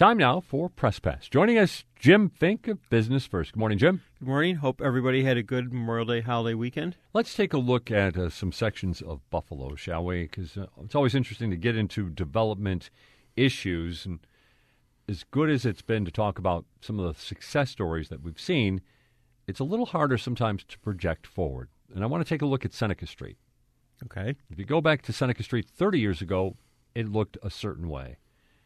Time now for Press Pass. Joining us, Jim Fink of Business First. Good morning, Jim. Good morning. Hope everybody had a good Memorial Day holiday weekend. Let's take a look at some sections of Buffalo, shall we? Because it's always interesting to get into development issues. And as good as it's been to talk about some of the success stories that we've seen, it's a little harder sometimes to project forward. And I want to take a look at Seneca Street. Okay. If you go back to Seneca Street 30 years ago, it looked a certain way.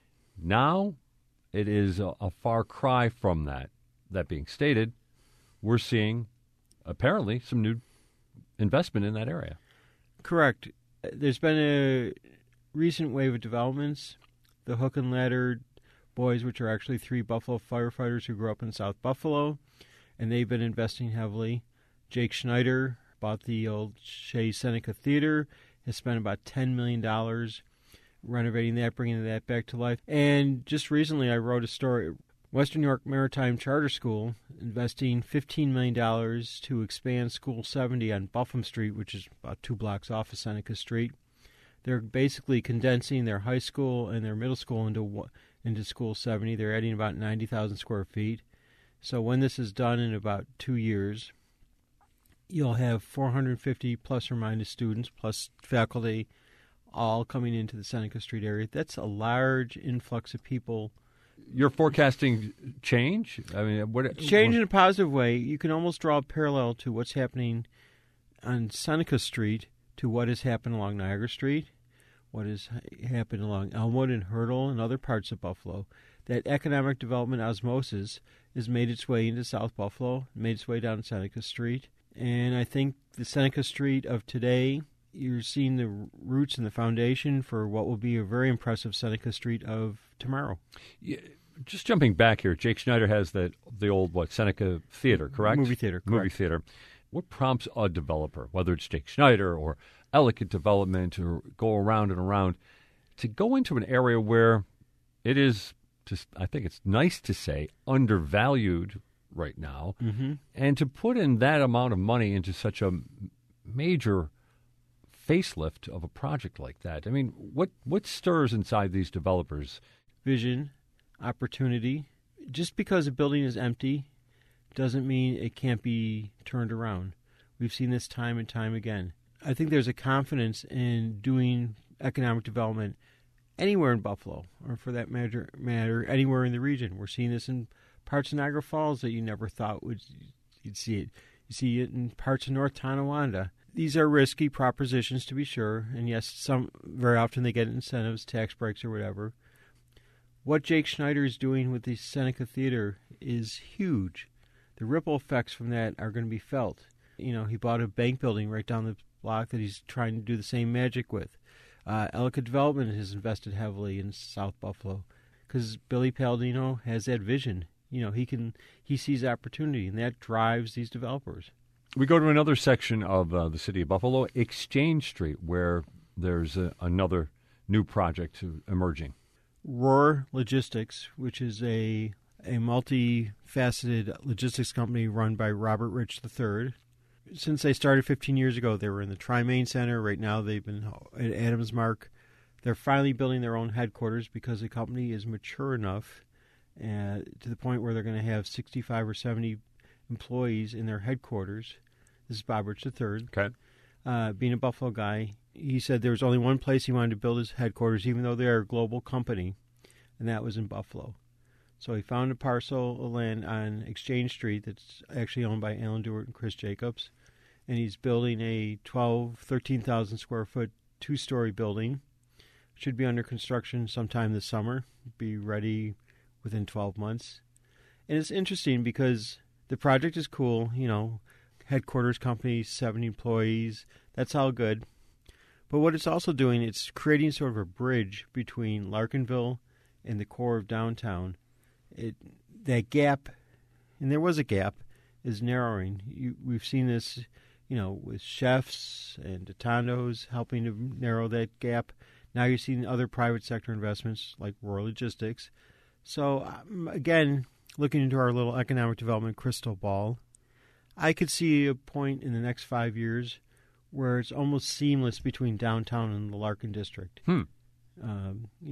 Now, it is a far cry from that. That being stated, we're seeing apparently some new investment in that area. Correct. There's been a recent wave of developments. The Hook and Ladder boys, which are actually 3 Buffalo firefighters who grew up in South Buffalo, and they've been investing heavily. Jake Schneider bought the old Shea Seneca Theater, has spent about $10 million renovating that, bringing that back to life. And just recently I wrote a story, Western New York Maritime Charter School investing $15 million to expand School 70 on Buffum Street, which is about 2 blocks off of Seneca Street. They're basically condensing their high school and their middle school into School 70. They're adding about 90,000 square feet. So when this is done in about 2 years, you'll have 450 plus or minus students plus faculty all coming into the Seneca Street area. That's a large influx of people. You're forecasting change? I mean, change in a positive way. You can almost draw a parallel to what's happening on Seneca Street to what has happened along Niagara Street, what has happened along Elmwood and Hurdle and other parts of Buffalo. That economic development osmosis has made its way into South Buffalo, made its way down Seneca Street. And I think the Seneca Street of today, you're seeing the roots and the foundation for what will be a very impressive Seneca Street of tomorrow. Yeah, just jumping back here, Jake Schneider has the old, Seneca Theater, correct? Movie theater, correct. Movie theater. What prompts a developer, whether it's Jake Schneider or Ellicott Development or go around and around, to go into an area where it is, just, I think it's nice to say, undervalued right now, and to put in that amount of money into such a major facelift of a project like that? I mean, what stirs inside these developers? Vision, opportunity. Just because a building is empty doesn't mean it can't be turned around. We've seen this time and time again. I think there's a confidence in doing economic development anywhere in Buffalo, or for that matter, anywhere in the region. We're seeing this in parts of Niagara Falls that you never thought you'd see it. You see it in parts of North Tonawanda. These are risky propositions, to be sure, and yes, very often they get incentives, tax breaks, or whatever. What Jake Schneider is doing with the Seneca Theater is huge. The ripple effects from that are going to be felt. You know, he bought a bank building right down the block that he's trying to do the same magic with. Ellicott Development has invested heavily in South Buffalo because Billy Palladino has that vision. You know, he sees opportunity, and that drives these developers. We go to another section of the city of Buffalo, Exchange Street, where there's another new project emerging. Rohr Logistics, which is a multifaceted logistics company run by Robert Rich III. Since they started 15 years ago, they were in the Tri-Main Center. Right now they've been at Adams Mark. They're finally building their own headquarters because the company is mature enough to the point where they're going to have 65 or 70 employees in their headquarters. This is Bob Rich III. Okay. Being a Buffalo guy, he said there was only one place he wanted to build his headquarters, even though they're a global company, and that was in Buffalo. So he found a parcel of land on Exchange Street that's actually owned by Alan Dewart and Chris Jacobs, and he's building a 13,000 square foot 2-story building. Should be under construction sometime this summer, be ready within 12 months. And it's interesting because the project is cool, you know, headquarters company, 70 employees, that's all good. But what it's also doing, it's creating sort of a bridge between Larkinville and the core of downtown. That gap, and there was a gap, is narrowing. We've seen this, you know, with chefs and Dotandos helping to narrow that gap. Now you're seeing other private sector investments like Rohr Logistics. So, again, looking into our little economic development crystal ball, I could see a point in the next 5 years where it's almost seamless between downtown and the Larkin district. You know,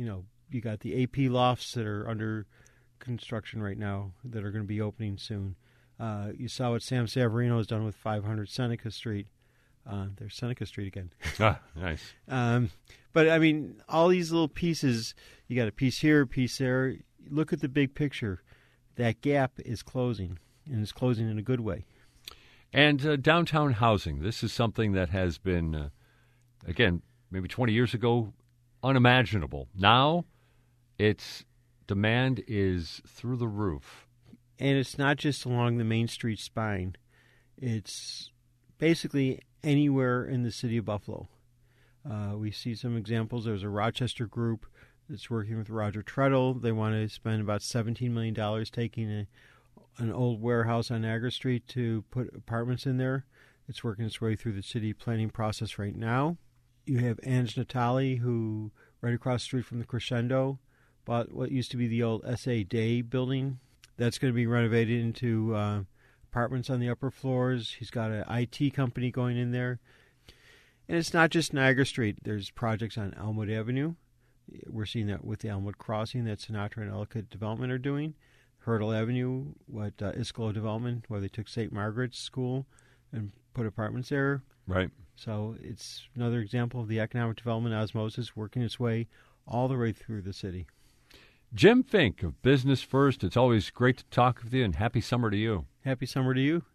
You got the AP lofts that are under construction right now that are going to be opening soon. You saw what Sam Savarino has done with 500 Seneca Street. There's Seneca Street again. Nice. But, I mean, all these little pieces, you got a piece here, a piece there. Look at the big picture. That gap is closing, and it's closing in a good way. And downtown housing. This is something that has been, again, maybe 20 years ago, unimaginable. Now, its demand is through the roof. And it's not just along the Main Street spine. It's basically anywhere in the city of Buffalo. We see some examples. There's a Rochester group that's working with Roger Treadle. They want to spend about $17 million taking an old warehouse on Niagara Street to put apartments in there. It's working its way through the city planning process right now. You have Ange Natali, who right across the street from the Crescendo bought what used to be the old S.A. Day building. That's going to be renovated into apartments on the upper floors. He's got an IT company going in there. And it's not just Niagara Street. There's projects on Elmwood Avenue. We're seeing that with the Elmwood Crossing that Sinatra and Ellicott Development are doing. Hurdle Avenue, what Iskolo Development, where they took St. Margaret's School and put apartments there. Right. So it's another example of the economic development osmosis working its way all the way through the city. Jim Fink of Business First, it's always great to talk with you, and happy summer to you. Happy summer to you.